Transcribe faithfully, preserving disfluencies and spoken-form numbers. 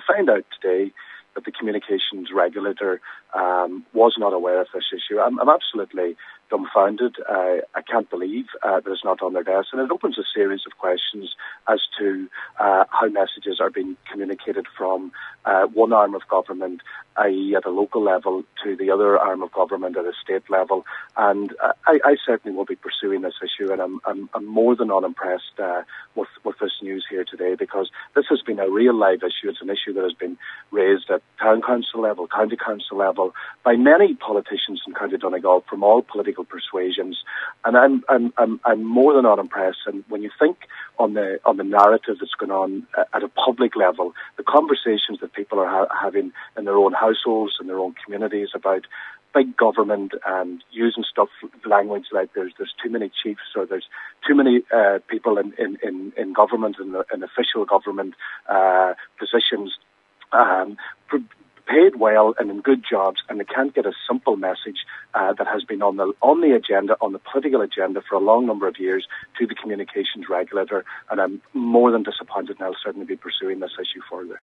find out today that the communications regulator um, was not aware of this issue, I'm, I'm absolutely dumbfounded. Uh, I can't believe uh, that it's not on their desk, and it opens a series of questions as to uh, how messages are being communicated from uh, one arm of government, that is at a local level, to the other arm of government at a state level. And uh, I, I certainly will be pursuing this issue, and I'm, I'm, I'm more than unimpressed uh, with, with this news here today, because this has been a real live issue. It's an issue that has been raised at town council level, county council level, by many politicians in County Donegal from all political persuasions, and I'm I'm I'm, I'm more than unimpressed. And when you think on the on the narrative that's going on at a public level, the conversations that people are ha- having in their own households and their own communities about big government and using stuff language like there's there's too many chiefs, or there's too many uh, people in, in, in, in government and in, in official government uh, positions. Um, paid well and in good jobs, and they can't get a simple message uh, that has been on the on the agenda, on the political agenda for a long number of years, to the communications regulator. And I'm more than disappointed, and I'll certainly be pursuing this issue further.